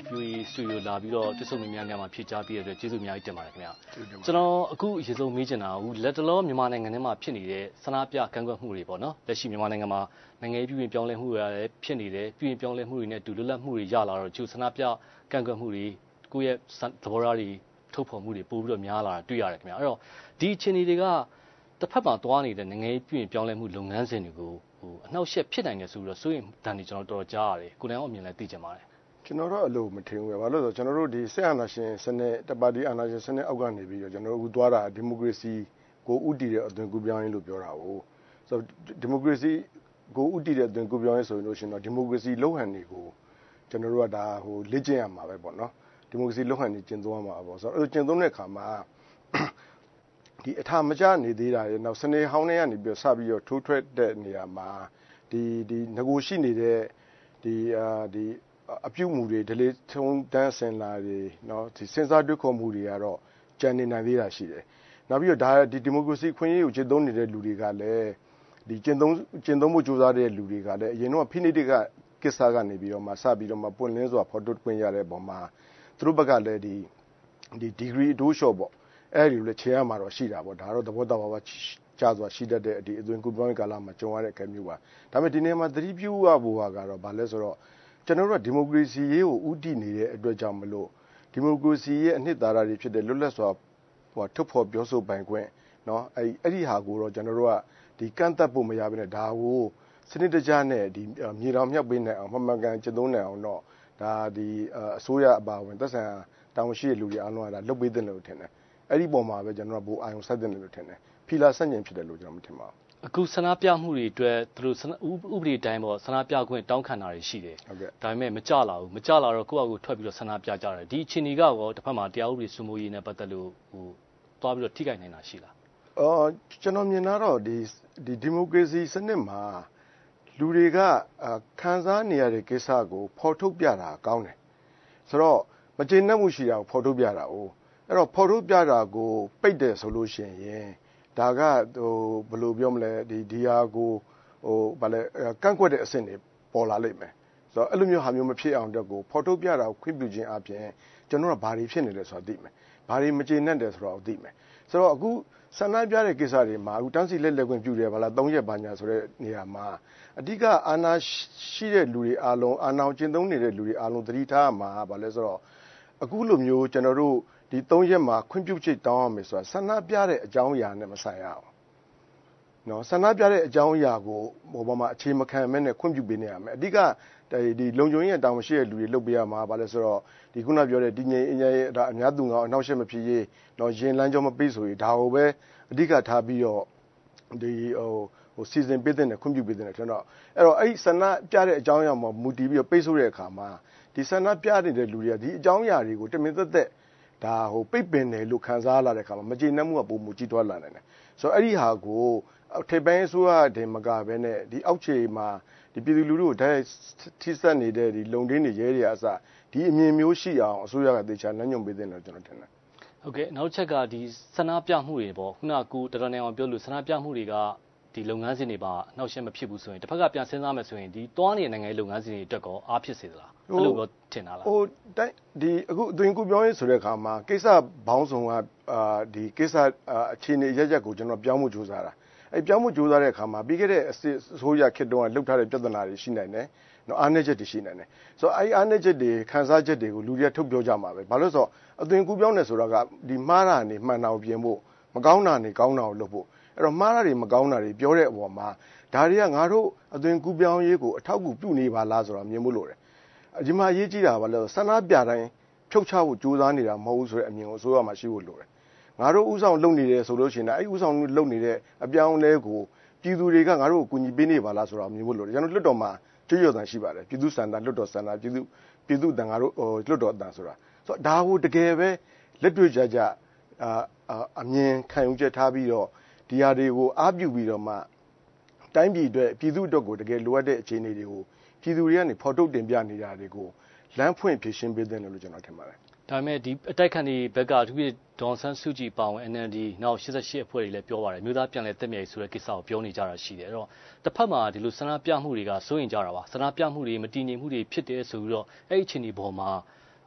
RFA ဆွေးလာပြီးတော့တဆုံများများမှာဖြည့်ချပေးရတဲ့ကျေးဇူးအများကြီးတင်ပါတယ်ခင်ဗျာကျွန်တော်အခုအရင်ဆုံးမေးချင်တာကလက်တလောမြန်မာနိုင်ငံထဲမှာဖြစ်နေတဲ့ဆန္ဒပြကန့်ကွက်မှုတွေပေါ့နော်လက်ရှိမြန်မာနိုင်ငံမှာနိုင်ငံရေးပြည်ပြောင်းလဲမှုတွေလည်းဖြစ်နေတယ်ပြည်ပြောင်းလဲမှုတွေနဲ့အတူလွတ်လပ်မှုတွေရလာတော့ကျဆန္ဒပြကန့်ကွက်မှုတွေကိုယ့်ရဲ့သဘောထားတွေထုတ်ဖော်မှုတွေပို့ပြီးတော့များလာတာတွေ့ရတယ်ခင်ဗျာအဲ့တော့ဒီအခြေအနေတွေကတစ်ဖက်မှာတွားနေတဲ့နိုင်ငံရေးပြည်ပြောင်းလဲမှုလုပ်ငန်းစဉ်တွေကိုအနှောက်အယှက်ဖြစ်နိုင်တယ်ဆိုပြီးတော့ဆိုရင်တန်တွေကျွန်တော်တော်ကြားရတယ်ကိုယ်တိုင်အောင်အမြင်လည်းသိချင်ပါတယ်ကျွန်တော်တော့အလို့မထင်ဘူးပဲဘာလို့လဲဆိုကျွန်တော်တို့ဒီဆက်အာဏာရှင်စနစ်တပါတီအာဏာရှင်စနစ်အောက်ကနေပြီးတော့ကျွန်တော်တို့အခုသွားတာဒီမိုကရေစီကိုဥတည်တဲ့အသွင်ကူးပြောင်းရေးလို့ပြောတာကိုဆိုဒီမိုကရေစီကိုဥတည်တဲ့အသွင်ကူးပြောင်းရေးဆိုရင်လို့ရှိရင်တော့ဒီမိုကရေစီလုံဟန်တွေကိုကျွန်တော်တို့ကဒါလေ့ကျင့်ရမှာပဲပေါ့နော်ဒီမိုကရေစီလုံဟန်တွေကျင့်သုံးရမှာပေါ့ဆိုတော့ကျင့်သုံးတဲ့အခါမှာဒီအထာမကျနေသေးတာရဲ့နောက်စနေဟောင်းတွေကနေပြီးစပြီးတော့ထိုးထွက်တဲ့နေရာမှာဒီငကိုရှိနေတဲ့ဒီအပြုတ်မှုတွေဒလေးထုံးတန်းစင်လာတွေเนาะဒီစဉ်းစားတွေးခေါ်မှုတွေကတော့ကြံနေနိုင်သေးတာရှိတယ်နောက်ပြီးတော့ဒါဒီမိုကရေစီခွင့်ရေးကိုကျင့်သုံးနေတဲ့လူတွေကလည်းဒီကျင့်သုံးမှုကြိုးစားတဲ့လူတွေကလည်းအရင်တော့ဖိနှိပ်တဲ့ကိစ္စကနေပြီးတော့မှစပြီးတော့မှပွင့်လင်းစွာဖော်ထုတ်ခွင့်ရတဲ့ပုံမှာသူတို့ဘက်ကလည်းဒီဒီဂရီအတိုးလျှော့ပေါ့အဲ့ဒီလိုလည်းခြေရမှာတော့ရှိတာပေါ့ဒါတော့သဘောတဘာဝကျစွာရှိတတ်တဲ့ဒီအသွင်ကူးပြောင်းရေးကာလမှာကြုံရတဲ့အခက်မျိုးပါဒါပေမဲ့ဒီနေ့မှာသတိပြုရဖို့ကတော့ဗာလဲဆိုတော့ကျွန်တော်တို့ကဒီမိုကရေစီရေးကိုဥတည်နေတဲ့အတွက်ကြောင့်မလို့ဒီမိုကရေစီရဲ့အနှစ်သာရတွေဖြစ်တဲ့လွတ်လပ်စွာထုတ်ဖော်ပြောဆိုပိုင်ခွင့်เนาะအဲ့ဒီဟာကိုတော့ကျွန်တော်တို့ကဒီကန့်သက်ဖို့မရဘဲနဲ့ဒါကိုစနစ်တကျနဲ့ဒီမြေတောင်မြောက်ပေးနိုင်အောင်မှန်ကန်ကျင့်သုံးနိုင်အောင်တော့ဒါဒီအစိုးရအပါအဝင်သက်ဆိုင်ရာတာဝန်ရှိတဲ့လူတွေအားလုံးကဒါလုပ်ပေးတဲ့လို့ထင်တယ်အဲ့ဒီပုံမှာပဲကျွန်တော်ကဘိုးအာယုံစိုက်တဲ့လို့ထင်တယ်ဖီလာဆန့်ကျင်ဖြစ်တယ်လို့ကျွန်တော်မထင်ပါဘူးအခုဆန္ဒပြမှုတွေအတွက်သူတို့ဥပဒေတိုင်းပေါ့ဆန္ဒပြခွင့်တောင်းခံတာတွေရှိတယ်ဒါပေမဲ့မကြလာဘူးမကြလာတော့ကိုယ့်အကူထွက်ပြီးတော့ဆန္ဒပြကြတယ်ဒီအခြေအနေကရောတစ်ဖက်မှာတရားဥပဒေစိုးမိုးရေးနဲ့ပတ်သက်လို့သွားပြီးတော့ထိခိုက်နိုင်တာရှိလားကျွန်တော်မြင်တာတော့ဒီမိုကရေစီစနစ်မှာလူတွေကခံစားနေရတဲ့ကိစ္စကိုဖော်ထုတ်ပြတာကောင်းတယ်ဆိုတော့မကျေနပ်မှုရှိတာကိုဖော်ထုတ်ပြတာ哦အဲ့တော့ဖော်ထုတ်ပြတာကိုပိတ်တယ်ဆိုလို့ရှိရင်ဒါကဘယ်လိုပြောမလဲဒီဟာကိုဗာလဲကန့်ကွက်တဲ့အဆင့်တွေပေါ်လာလိမ့်မယ်ဆိုတော့အဲ့လိုမျိုးဟာမျိုးမဖြစ်အောင်တော့ကိုဖော်ထုတ်ပြတာကိုခွင့်ပြုခြင်းအပြင်ကျွန်တော်ကဘာတွေဖြစ်နေလဲဆိုတာသိမယ်ဘာတွေမကျေနပ်တယ်ဆိုတာကိုသိမယ်ဆိုတော့အခုဆန္ဒပြတဲ့ကိစ္စတွေမှာအခုတန်းစီလက်ခွင့်ပြုတယ်ဗလား3ရက်ပါညာဆိုတဲ့နေရာမှာအဓိကအာဏာရှိတဲ့လူတွေအားလုံးအာဏာကျင့်သုံးနေတဲ့လူတွေအားလုံးသတိထားမှာဗာလဲဆိုတော့အခုလိုမျိုးကျွန်တော်တို့ဒီ3ရက်မှာခွင့်ပြုချက်တောင်းရမယ်ဆိုတာဆန္ဒပြတဲ့အကြောင်းအရာနဲ့မဆိုင်ရအောင်နော်ဆန္ဒပြတဲ့အကြောင်းအရာကိုဟိုဘက်မှာအခြေမခံမဲ့နဲ့ခွင့်ပြုပေးနေရမယ်အဓိကဒီလုံခြုံရေးတောင်းမရှိတဲ့လူတွေလုပ်ပေးရမှာဗာလဲဆိုတော့ဒီခုနပြောတဲ့ဒီငြိမ်အင်းရဲ့ဒါအများသူငါအနောက်ရှက်မဖြစ်ရေးတော့ရင်လမ်းကြောမပေးဆိုရင်ဒါကိုပဲအဓိကထားပြီးတော့ဒီစီစဉ်ပေးတဲ့ခွင့်ပြုပေးတဲ့ကျွန်တော်အဲ့တော့အဲ့ဆန္ဒပြတဲ့အကြောင်းအရာမှာမူတည်ပြီးတော့ပိတ်ဆို့တဲ့အခါမှာဒီဆန္ဒပြနေတဲ့လူတွေကဒီအကြောင်းအရာတွေကိုတမင်သက်သက်ဒါပိတ်ပင်တယ်လို့ခံစားလာတဲ့အခါမှာမကျေနပ်မှုကပုံမူကြီးထွားလာနိုင်တယ်ဆိုတော့အဲ့ဒီဟာကိုထိပ်ပိုင်းအစိုးရတင်မကဘဲနဲ့ဒီအောက်ခြေမှာဒီပြည်သူလူထုကိုဓာတ်ထိစပ်နေတဲ့ဒီလုံတင်းတွေရဲတွေအစဒီအမြင်မျိုးရှိအောင်အစိုးရကတေချာလမ်းညွှန်ပေးတဲ့လို့ကျွန်တော်ထင်တယ်ဟုတ်ကဲ့နောက်ချက်ကဒီဆန္ဒပြမှုတွေပေါ့ခုနကကိုတော်တော်နိုင်အောင်ပြောလို့ဆန္ဒပြမှုတွေကဒီလုပ်ငန်းစဉ်တွေပါအနှောက်အယှက်မဖြစ်ဘူးဆိုရင်တစ်ဖက်ကပြန်စဉ်းစားမယ်ဆိုရင်ဒီတွားနေတဲ့နိုင်ငံရေးလုပ်ငန်းစဉ်တွေအတွက်ကောအားဖြစ်စေသလားအဲ့လိုပြောထင်တာလားဒီအခုအသွင်ကူးပြောင်းရေးဆိုတဲ့အခါမှာကိစ္စဘောင်းဆောင်ကဒီကိစ္စအခြေအနေရက်ကိုကျွန်တော်ပြောင်းမှုကြိုးစားတာအဲ့ပြောင်းမှုကြိုးစားတဲ့အခါမှာပြီးခဲ့တဲ့အစိုးရခေတ်တုန်းကလှုပ်ထားတဲ့ပြဿနာတွေရှိနိုင်တယ်နော်အားနည်းချက်တွေရှိနိုင်တယ်ဆိုတော့အဲ့အားနည်းချက်တွေခန်းစားချက်တွေကိုလူတွေကထုတ်ပြောကြမှာပဲဘာလို့ဆိုတော့အသွင်ကူးပြောင်းတယ်ဆိုတာကဒီမှားတာနေမှန်တာကိုပြင်ဖို့မကောင်းတာနေကောင်းတာကိုလုပ်ဖို့အဲ့တော့မှားတာတွေမကောင်းတာတွေပြောတဲ့အပေါ်မှာဒါတွေကငါတို့အသွင်ကူးပြောင်းရေးကိုအထောက်အကူပြုနေပါလားဆိုတော့မြင်ဖို့လိုတယ်ဒီမှာရေးကြည့်တာပါလို့ဆန္ဒပြတိုင်းဖြုတ်ချဖို့ကြိုးစားနေတာမဟုတ်ဘူးဆိုတဲ့အမြင်ကိုအစိုးရမှာရှိဖို့လိုတယ်ငါတို့ဥဆောင်လုပ်နေတယ်ဆိုလို့ရှိရင်အဲ့ဥဆောင်လုပ်နေတဲ့အပြောင်းလဲကိုပြည်သူတွေကငါတို့ကိုကူညီပေးနေပါလားဆိုတော့မြင်ဖို့လိုတယ်ကျွန်တော်လွတ်တော်မှာကြွရတန်ရှိပါတယ်ပြည်သူစံတာလွတ်တော်စံတာပြည်သူတန်ငါတို့လွတ်တော်တန်ဆိုတာဆိုတော့ဒါကိုတကယ်ပဲလက်တွေ့ကြအမြင်ခံယူချက်ထားပြီးတော့ဒီဟာတွေကိုအားပြုပြီးတော့မှတိုင်းပြည်အတွက်ပြည်သူအတွက်ကိုတကယ်လိုအပ်တဲ့အခြေအနေတွေကိုပြည်သူတွေကနေဖော်ထုတ်တင်ပြနေတာတွေကိုလမ်းဖွင့်ဖြည့်ရှင်းပေးတဲ့လို့ကျွန်တော်ထင်ပါတယ်ဒါပေမဲ့ဒီအတိုက်ခံတွေဘက်ကသူတို့ဒေါန်ဆန်းစုကြည်ပါဝင် NLD နောက်88အဖွဲ့တွေလည်းပြောပါတယ်မြို့သားပြန်လည်တက်မြေဆိုတဲ့ကိစ္စကိုပြောနေကြတာရှိတယ်အဲ့တော့တစ်ဖက်မှာဒီလိုဆန္ဒပြမှုတွေကစိုးရင်ကြတာပါဆန္ဒပြမှုတွေမတည်ငြိမ်မှုတွေဖြစ်တယ်ဆိုပြီးတော့အဲ့ဒီအခြေအနေပေါ်မှာ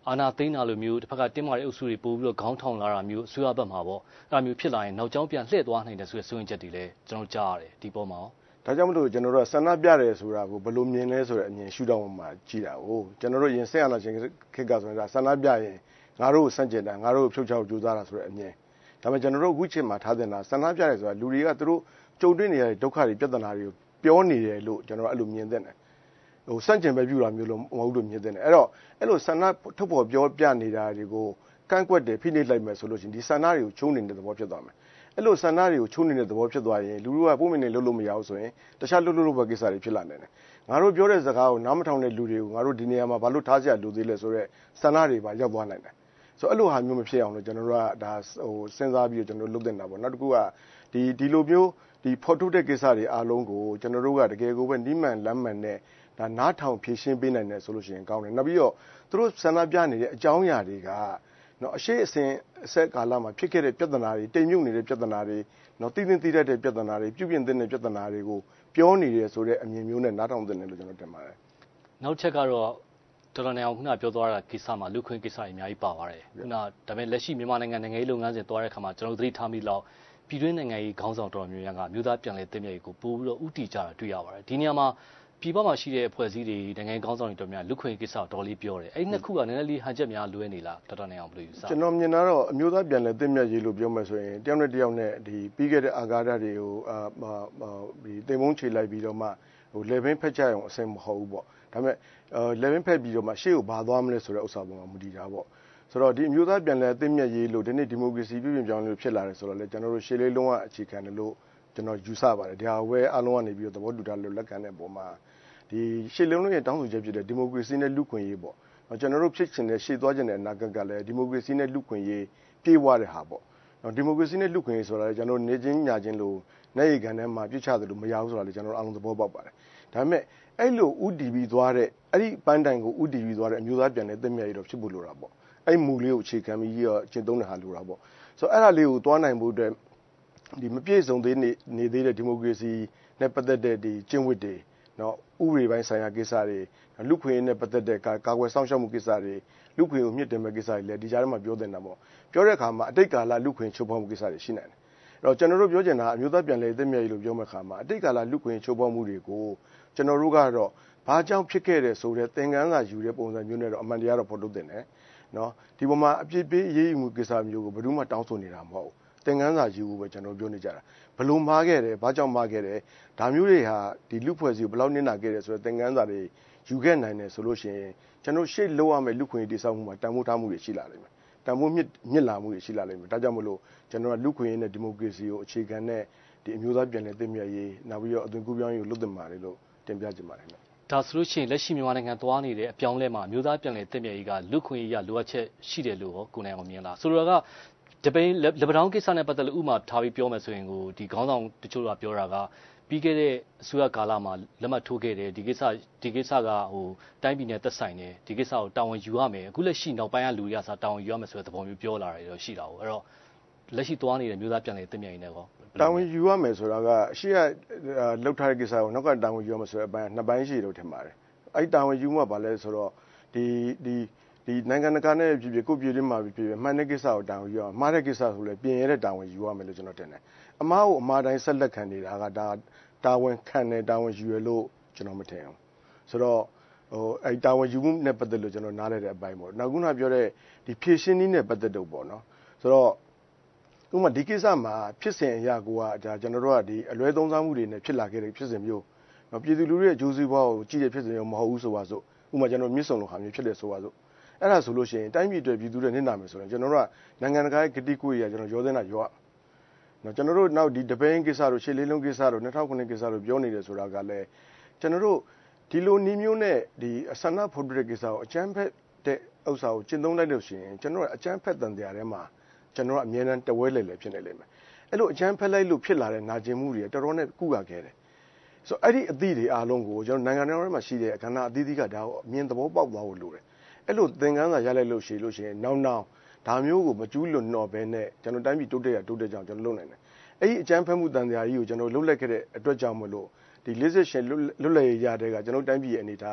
အာနာသိန်းနာလိုမျိုးတစ်ဖက်ကတင်းမာတဲ့အုပ်စုတွေပို့ပြီးတော့ခေါင်းထောင်လာတာမျိုးအစိုးရဘက်မှာပေါ့အဲ့ဒါမျိုးဖြစ်လာရင်နောက်ကျောင်းပြန်လှည့်သွားနိုင်တယ်ဆိုတဲ့စိုးရင်ချက်တွေလည်းကျွန်တော်ကြားရတယ်ဒီပေါ်မှာရောဒါကြောင့်မလို့ကျွန်တော်တို့ဆန္ဒပြတယ်ဆိုတာကိုဘယ်လိုမြင်လဲဆိုတဲ့အမြင်ရှုထောင့်မှာကြည့်တာကိုကျွန်တော်တို့ရင်ဆက်ရလာခြင်းခက်ကဆိုရင်ဆန္ဒပြရင်ငါတို့ကိုစန့်ကျင်တာငါတို့ကိုဖြုတ်ချောက်ကြိုးစားတာဆိုတဲ့အမြင်ဒါပေမဲ့ကျွန်တော်တို့အခုချိန်မှာထားတင်တာဆန္ဒပြတယ်ဆိုတာလူတွေကသူတို့ကြုံတွေ့နေရတဲ့ဒုက္ခတွေပြဿနာတွေကိုပြောနေတယ်လို့ကျွန်တော်အဲ့လိုမြင်တဲ့တယ်ဟိုစန့်ကျင်ပဲပြူတာမျိုးလို့မဟုတ်လို့မြင်တဲ့တယ်အဲ့လိုဆန္ဒထုတ်ဖော်ပြောပြနေတာတွေကိုကန့်ကွက်တယ်ဖိနှိပ်လိုက်မယ်ဆိုလို့ရှိရင်ဒီဆန္ဒတွေကိုချုံးနေတဲ့သဘောဖြစ်သွားမယ်အဲ့လိုဆန္ဒတွေကိုချုံးနေတဲ့သဘောဖြစ်သွားရင်လူတို့ကပုံမှန်နေလှုပ်လို့မရဘူးဆိုရင်တခြားလှုပ်လို့ပဲကိစ္စတွေဖြစ်လာနေတယ်ငါတို့ပြောတဲ့စကားကိုနားမထောင်တဲ့လူတွေကိုငါတို့ဒီနေရာမှာဘာလို့ထားကြလူသေးလဲဆိုတော့ဆန္ဒတွေပါရောက်သွားနိုင်တယ်ဆိုအဲ့လိုဟာမျိုးမဖြစ်အောင်လို့ကျွန်တော်တို့ကဒါဟိုစဉ်းစားပြီးတော့ကျွန်တော်တို့လုပ်တင်တာပေါ့နောက်တစ်ခုကဒီလိုမျိုးဒီဖော်ထုတ်တဲ့ကိစ္စတွေအားလုံးကိုကျွန်တော်တို့ကတကယ်ကိုပဲနိမှန်လမ်းမှန်နဲ့ဒါနားထောင်ဖြည့်ရှင်းပေးနိုင်တယ်ဆိုလို့ရှိရင်ကောင်းတယ်နောက်ပြီးတော့သူတို့ဆန္ဒပြနေတဲ့အကြောင်းအရာတွေကနော်အရှိအဆက်ကာလမှာဖြစ်ခဲ့တဲ့ပြဿနာတွေတိမ်မြုပ်နေတဲ့ပြဿနာတွေနော်သိသိတတ်တဲ့ပြဿနာတွေပြုပြင်တဲ့ပြဿနာတွေကိုပြောနေတယ်ဆိုတဲ့အမြင်မျိုးနဲ့နားထောင်တဲ့တယ်လို့ကျွန်တော်တင်ပါတယ်နောက်ချက်ကတော့တော်တော်များခုနပြောသွားတာကိစ္စမှာလူခွင့်ကိစ္စတွေအများကြီးပါပါတယ်ခုနဒါပေမဲ့လက်ရှိမြန်မာနိုင်ငံနိုင်ငံရေးလုပ်ငန်းစဉ်သွားတဲ့အခါမှာကျွန်တော်သတိထားမိလောက်ပြည်တွင်းနိုင်ငံရေးခေါင်းဆောင်တော်မျိုးများကမြို့သားပြန်လည်တည်မြဲရေးကိုပို့ပြီးတော့ဥတီကြတာတွေ့ရပါတယ်ဒီနေရာမှာပြည်ပမှာရှိတဲ့အဖွဲ့အစည်းတွေနိုင်ငံခေါင်းဆောင်တွေတော်များလူခွင့်ကိစ္စတော်လေးပြောတယ်အဲ့ဒီနှစ်ခုကနည်းနည်းလေးဟန်ချက်များလွဲနေလားတော်တော်နေအောင်ဘယ်လိုယူဆကျွန်တော်မြင်တာတော့အမျိုးသားပြန်လည်တည်မြဲရေးလို့ပြောမှဆိုရင်တယောက်နဲ့တယောက်နဲ့ဒီပြီးခဲ့တဲ့အာဃာတတွေကိုဒီတင်မုန်းချေလိုက်ပြီးတော့မှဟိုလေဘင်းဖက်ကြရအောင်အစင်မဟုတ်ဘူးပေါ့ဒါပေမဲ့လေဘင်းဖက်ပြီးတော့မှရှေ့ကိုဘာသွားမလဲဆိုတဲ့ဥစ္စာပေါ်မှာမူတည်တာပေါ့ဆိုတော့ဒီအမျိုးသားပြန်လည်တည်မြဲရေးလို့ဒီနေ့ဒီမိုကရေစီပြည်ပြင်ပြောင်းလဲဖြစ်လာတယ်ဆိုတော့လေကျွန်တော်တို့ရှေ့လေးလုံးဝအခြေခံတယ်လို့ကျွန်တော်ယူဆပါတယ်ဒါဝဲအားလုံးကနေပြီးတော့သဘောတူတာလို့လက်ခံတဲ့ပုံမှာဒီရှေ့လုံးလုံးရဲ့တောင်းဆိုချက်ဖြစ်တဲ့ဒီမိုကရေစီနဲ့လူ့ခွင့်ရေးပေါ့ကျွန်တော်တို့ဖြစ်ချင်တဲ့ရှေ့သွားချင်တဲ့အနာဂတ်ကလည်းဒီမိုကရေစီနဲ့လူ့ခွင့်ရေးပြေဝတဲ့ဟာပေါ့ဒီမိုကရေစီနဲ့လူ့ခွင့်ရေးဆိုတာလည်းကျွန်တော်နေချင်းညာချင်းလို့နိုင်ရကန်ထဲမှာပြစ်ချတယ်လို့မရဘူးဆိုတာလည်းကျွန်တော်အားလုံးသဘောပေါက်ပါတယ်ဒါပေမဲ့အဲ့လိုဥတီပြီးသွားတဲ့အဲ့ဒီပန်းတိုင်ကိုဥတီပြီးသွားတဲ့အမျိုးသားပြန်တဲ့တည်မြဲရေးတော့ဖြစ်ဖို့လိုတာပေါ့အဲ့မူလေးကိုအခြေခံပြီးကျင့်သုံးတဲ့ဟာလိုတာပေါ့ဆိုတော့အဲ့ဒါလေးကိုသွားနိုင်ဖို့အတွက်ဒီမပြည့်စုံသေးနေသေးတဲ့ဒီမိုကရေစီနဲ့ပတ်သက်တဲ့ဒီကျင့်ဝတ်တွေနော်ဥပဒေပိုင်းဆိုင်ရာကိစ္စတွေလူခွင့်ရေးနဲ့ပတ်သက်တဲ့ကာကွယ်စောင့်ရှောက်မှုကိစ္စတွေလူခွင့်ကိုမြင့်တင်မဲ့ကိစ္စတွေလည်းဒီကြားထဲမှာပြောတင်တာပေါ့ပြောတဲ့အခါမှာအတိတ်ကာလလူခွင့်ချိုးဖောက်မှုကိစ္စတွေရှိနိုင်တယ်အဲ့တော့ကျွန်တော်တို့ပြောချင်တာအမျိုးသားပြန်လည်သင့်မြတ်ရေးလို့ပြောမဲ့အခါမှာအတိတ်ကာလလူခွင့်ချိုးဖောက်မှုတွေကိုကျွန်တော်တို့ကတော့ဘာကြောင့်ဖြစ်ခဲ့တယ်ဆိုတဲ့သင်ခန်းစာယူတဲ့ပုံစံမျိုးနဲ့တော့အမှန်တရားတော့ဖော်ထုတ်တင်တယ်နော်ဒီပေါ်မှာအပြစ်ပေးအရေးယူမှုကိစ္စမျိုးကိုဘယ်သူမှတောင်းဆိုနေတာမဟုတ်ဘူးသင်ခန်းစာယူဖို့ပဲကျွန်တော်ပြောနေကြတာဘလို့မှားခဲ့တယ်ဘာကြောင့်မှားခဲ့တယ်ဒါမျိုးတွေဟာဒီလူဖွဲ့စည်းကိုဘယ်လောက်နစ်နာခဲ့တယ်ဆိုတဲ့သင်ခန်းစာတွေယူခဲ့နိုင်တယ်ဆိုလို့ရှိရင်ကျွန်တော်ရှေ့လောက်ရမယ့်လူခွင့်ရေးတိစောက်မှုမှာတန်ဖိုးထားမှုတွေရှိလာလိမ့်မယ်တန်ဖိုးမြင့်လာမှုတွေရှိလာလိမ့်မယ်ဒါကြောင့်မလို့ကျွန်တော်ကလူခွင့်ရေးနဲ့ဒီမိုကရေစီကိုအခြေခံတဲ့ဒီအမျိုးသားပြည်နယ်သင့်မြတ်ရေးနောက်ပြီးတော့အသွင်ကူးပြောင်းရေးကိုလုပ်တင်ပါတယ်လို့တင်ပြချင်ပါတယ်ဒါဆိုလို့ရှိရင်လက်ရှိမြန်မာနိုင်ငံသွားနေတဲ့အပြောင်းလဲမှာမျိုးသားပြန်လည်တည်မြဲရေးကလူခွင့်ရေးရလိုအပ်ချက်ရှိတယ်လို့ကိုနိုင်အောင်မြင်လားဆိုတော့ကတပိန်လက်ပတောင်းကိစ္စနဲ့ပတ်သက်လို့ဥမာထားပြီးပြောမယ်ဆိုရင်ကိုဒီခေါင်းဆောင်တချို့ကပြောတာကပြီးခဲ့တဲ့အစိုးရကာလမှာလက်မှတ်ထိုးခဲ့တယ်ဒီကိစ္စကဟိုတိုင်းပြည်နဲ့သက်ဆိုင်တယ်ဒီကိစ္စကိုတာဝန်ယူရမယ်အခုလက်ရှိနောက်ပိုင်းကလူရစားတာဝန်ယူရမယ်ဆိုတဲ့သဘောမျိုးပြောလာတယ်တော့ရှိတာပေါ့အဲ့တော့လက်ရှိသွားနေတဲ့မျိုးသားပြန်လည်တည်မြဲရေးနဲ့ကောတာဝန်ယူရမယ်ဆိုတာကအရှိရလောက်ထားတဲ့ကိစ္စကိုနောက်ကတာဝန်ယူရမယ်ဆိုတဲ့အပိုင်းနှစ်ပိုင်းရှိတယ်လို့ထင်ပါတယ်အဲ့တာဝန်ယူမှဘာလဲဆိုတော့ဒီနိုင်ငံတကာနဲ့ပြည်ကိုပြည်တွင်းမှာပြည်မှန်တဲ့ကိစ္စကိုတာဝန်ယူရမှားတဲ့ကိစ္စဆိုလည်းပြင်ရတဲ့တာဝန်ယူရမယ်လို့ကျွန်တော်ထင်တယ်အမားကိုအမားတိုင်းဆက်လက်ခံနေတာကဒါတာဝန်ခံတယ်တာဝန်ယူရလို့ကျွန်တော်မထင်ဘူးဆိုတော့ဟိုအဲ့တာဝန်ယူမှုနဲ့ပတ်သက်လို့ကျွန်တော်နားလဲတဲ့အပိုင်းပေါ့နောက်ခုနပြောတဲ့ဒီဖြည့်ရှင်းနည်းနဲ့ပတ်သက်တော့ပေါ့နော်ဆိုတော့ဥပမာဒီကိစ္စမှာဖြစ်စဉ်အရာကိုဒါကျွန်တော်တို့ကဒီအလွဲသုံးစားမှုတွေနဲ့ဖြစ်လာခဲ့တဲ့ဖြစ်စဉ်မျိုးပြည်သူလူထုရဲ့ဂျိုးစီးပွားကိုကြည့်တဲ့ဖြစ်စဉ်မျိုးမဟုတ်ဘူးဆိုပါစို့ဥပမာကျွန်တော်မြစ်ဆုံလိုဟာမျိုးဖြစ်တယ်ဆိုပါစို့အဲ့ဒါဆိုလို့ရှိရင်တိုင်းပြည်အတွက်ပြည်သူတွေနစ်နာမယ်ဆိုရင်ကျွန်တော်တို့ကနိုင်ငံတကာရဲ့ဂတိကိုရကျွန်တော်ရောသင်းတာရောနော်ကျွန်တော်တို့နောက်ဒီတပိန်ကိစ္စတို့ရှေ့လေးလုံးကိစ္စတို့2009ကိစ္စတို့ပြောနေတယ်ဆိုတာကလည်းကျွန်တော်တို့ဒီလိုနီးမျိုးနဲ့ဒီအဆန္ဒဖော်ပြတဲ့ကိစ္စကိုအကျန်းဖက်တဲ့ဥစ္စာကိုကျင့်သုံးလိုက်လို့ရှိရင်ကျွန်တော်ကအကျန်းဖက်တန်တရားထဲမှာကျွန်တော်ကအမြဲတမ်းတဝဲလေလေဖြစ်နေလိမ့်မယ်အဲ့လိုအကျန်းဖက်လိုက်လို့ဖြစ်လာတဲ့နာကျင်မှုတွေတော်တော်နဲ့ကုရခဲ့တယ်ဆိုအဲ့ဒီအသည့်တွေအားလုံးကိုကျွန်တော်နိုင်ငံတော်ထဲမှာရှိတဲ့အခမ်းအနားအသီးသီးကဒါကိုအမြင်သဘောပေါက်သွားဖို့လိုတယ်အဲ့လိုသင်ခန်းစာရလိုက်လို့ရှိရင်နောက်ဒါမျိုးကိုမကျူးလွန်တော့ဘဲနဲ့ကျွန်တော်တိုင်းပြည်တိုးတက်ကြောင်ကျွန်တော်လုပ်နိုင်တယ်အဲ့ဒီအကျန်းဖက်မှုတန်တရားကြီးကိုကျွန်တော်လှုပ်လိုက်ခဲ့တဲ့အတွက်ကြောင့်မလို့ဒီ48လွတ်လပ်ရေးရတဲ့ကကျွန်တော်တိုင်းပြည်ရဲ့အနေထားသ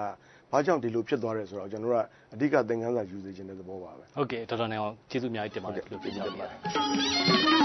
ဘာကြောင့်ဒီလိုဖြစ်သွားတယ်ဆိုတော့ကျွန်တော်တို့ကအဓိကသင်ခန်းစာယူစေချင်တဲ့သဘောပါပဲဟုတ်ကဲ့တော်တော်နဲ့အောင်ကျေးဇူးအများကြီးတင်ပါတယ်လို့ပြောချင်ပါတယ်